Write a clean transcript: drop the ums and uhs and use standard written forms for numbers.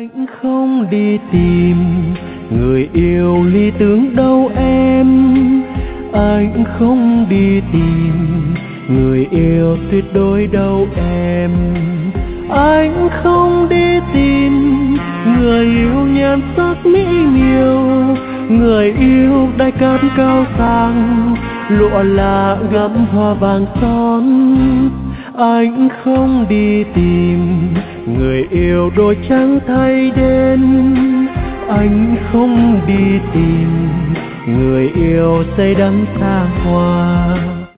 Anh không đi tìm người yêu lý tưởng đâu em. Anh không đi tìm người yêu tuyệt đối đâu em. Anh không đi tìm người yêu nhan sắc mỹ miều, người yêu đai cát cao sang, lụa là gấm hoa vàng son. Anh không đi tìm người yêu đôi trắng thay đen. Anh không đi tìm người yêu say đắm xa hoa.